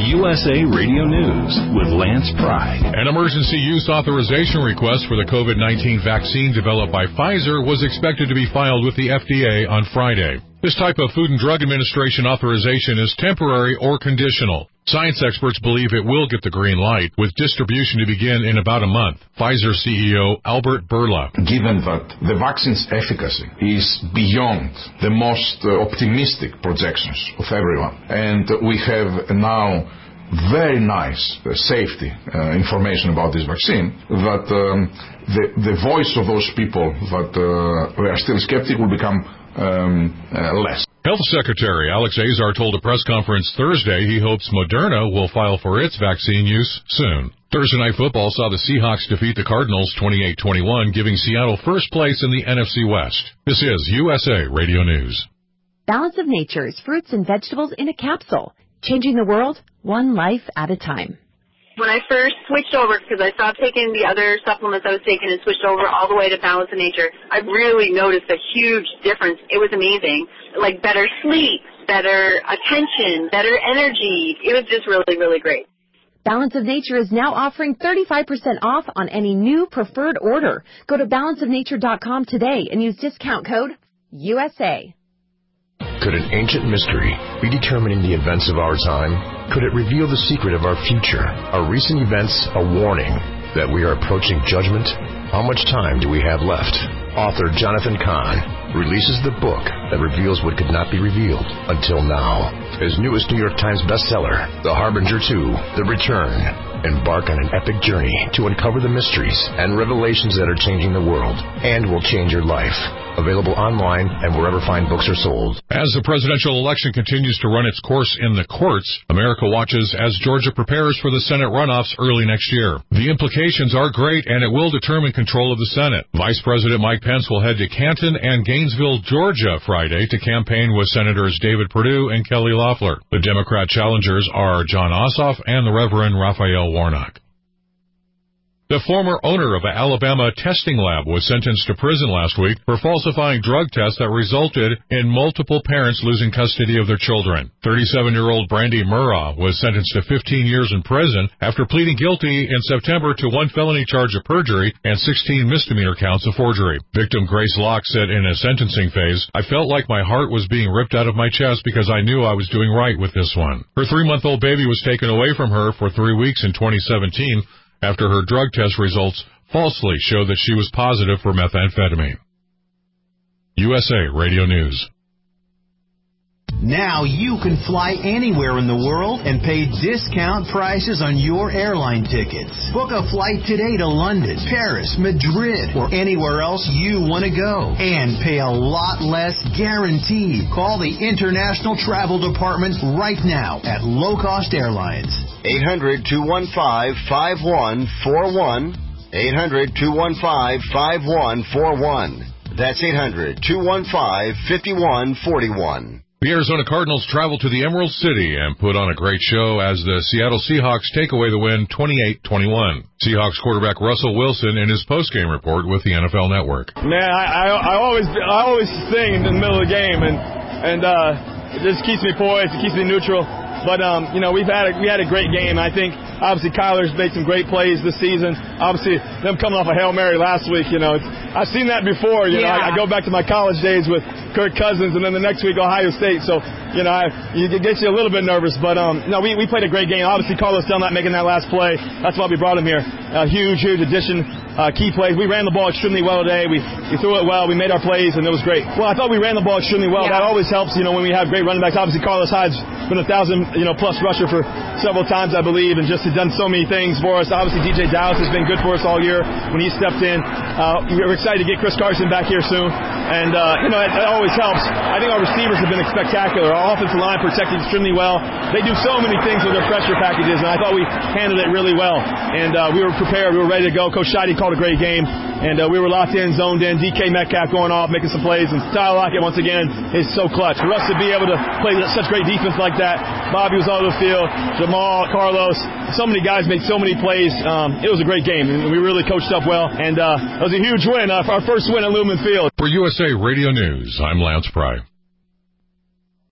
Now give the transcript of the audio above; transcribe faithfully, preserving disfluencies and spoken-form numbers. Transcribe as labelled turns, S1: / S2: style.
S1: U S A Radio News with Lance Pry.
S2: An emergency use authorization request for the COVID nineteen vaccine developed by Pfizer was expected to be filed with the F D A on Friday. This type of Food and Drug Administration authorization is temporary or conditional. Science experts believe it will get the green light, with distribution to begin in about a month. Pfizer C E O Albert Bourla.
S3: Given that the vaccine's efficacy is beyond the most uh, optimistic projections of everyone, and we have now very nice uh, safety uh, information about this vaccine, that um, the, the voice of those people that uh, were still skeptic will become um, uh, less.
S2: Health Secretary Alex Azar told a press conference Thursday he hopes Moderna will file for its vaccine use soon. Thursday Night Football saw the Seahawks defeat the Cardinals twenty-eight twenty-one, giving Seattle first place in the N F C West. This is U S A Radio News.
S4: Balance of Nature's fruits and vegetables in a capsule, changing the world one life at a time.
S5: When I first switched over, because I stopped taking the other supplements I was taking and switched over all the way to Balance of Nature, I really noticed a huge difference. It was amazing. Like better sleep, better attention, better energy. It was just really, really great.
S4: Balance of Nature is now offering thirty-five percent off on any new preferred order. Go to balance of nature dot com today and use discount code U S A.
S6: Could an ancient mystery be determining the events of our time? Could it reveal the secret of our future? Are recent events a warning that we are approaching judgment? How much time do we have left? Author Jonathan Cahn releases the book that reveals what could not be revealed until now. His newest New York Times bestseller, The Harbinger two, The Return. Embark on an epic journey to uncover the mysteries and revelations that are changing the world and will change your life. Available online and wherever fine books are sold.
S2: As the presidential election continues to run its course in the courts, America watches as Georgia prepares for the Senate runoffs early next year. The implications are great, and it will determine control of the Senate. Vice President Mike Pence will head to Canton and Gainesville, Georgia, Friday to campaign with Senators David Perdue and Kelly Loeffler. The Democrat challengers are John Ossoff and the Reverend Raphael Warnock. The former owner of an Alabama testing lab was sentenced to prison last week for falsifying drug tests that resulted in multiple parents losing custody of their children. thirty-seven-year-old Brandy Murrah was sentenced to fifteen years in prison after pleading guilty in September to one felony charge of perjury and sixteen misdemeanor counts of forgery. Victim Grace Locke said in a sentencing phase, "I felt like my heart was being ripped out of my chest because I knew I was doing right with this one." Her three-month-old baby was taken away from her for three weeks in twenty seventeen after her drug test results falsely showed that she was positive for methamphetamine. U S A Radio News.
S7: Now you can fly anywhere in the world and pay discount prices on your airline tickets. Book a flight today to London, Paris, Madrid, or anywhere else you want to go. And pay a lot less guaranteed. Call the International Travel Department right now at Low Cost Airlines.
S8: eight hundred, two one five, five one four one. eight hundred, two one five, five one four one. That's eight hundred, two one five, five one four one.
S2: The Arizona Cardinals travel to the Emerald City and put on a great show as the Seattle Seahawks take away the win twenty-eight twenty-one. Seahawks quarterback Russell Wilson in his postgame report with the N F L Network.
S9: Man, I, I, I always I always sing in the middle of the game, and and uh, it just keeps me poised, it keeps me neutral. But, um, you know, we've had a, we had a great game. I think, obviously, Kyler's made some great plays this season. Obviously, them coming off a Hail Mary last week, you know. It's, I've seen that before. You yeah. know, I, I go back to my college days with Kirk Cousins, and then the next week, Ohio State. So, you know, I, it gets you a little bit nervous. But, um, no, we, we played a great game. Obviously, Carlos Dunlap making that last play. That's why we brought him here. A huge, huge addition. Uh, key plays. We ran the ball extremely well today. We, we threw it well. We made our plays, and it was great. Well, I thought we ran the ball extremely well. Yeah. That always helps, you know, when we have great running backs. Obviously, Carlos Hyde's been a thousand, you know, plus rusher for several times, I believe, and just has done so many things for us. Obviously, D J Dallas has been good for us all year when he stepped in. Uh, we're excited to get Chris Carson back here soon, and, uh, you know, it, it always helps. I think our receivers have been spectacular. Our offensive line protected extremely well. They do so many things with their pressure packages, and I thought we handled it really well. And uh, we were prepared. We were ready to go. Coach Scheide called a great game, and uh, we were locked in, zoned in. D K Metcalf going off, making some plays, and Tyler Lockett, once again, is so clutch. For us to be able to play such great defense like that, Bobby was all over the field, Jamal, Carlos, so many guys made so many plays. Um, it was a great game, and we really coached up well, and uh, it was a huge win, uh, our first win at Lumen Field.
S2: For U S A Radio News, I'm Lance Pry.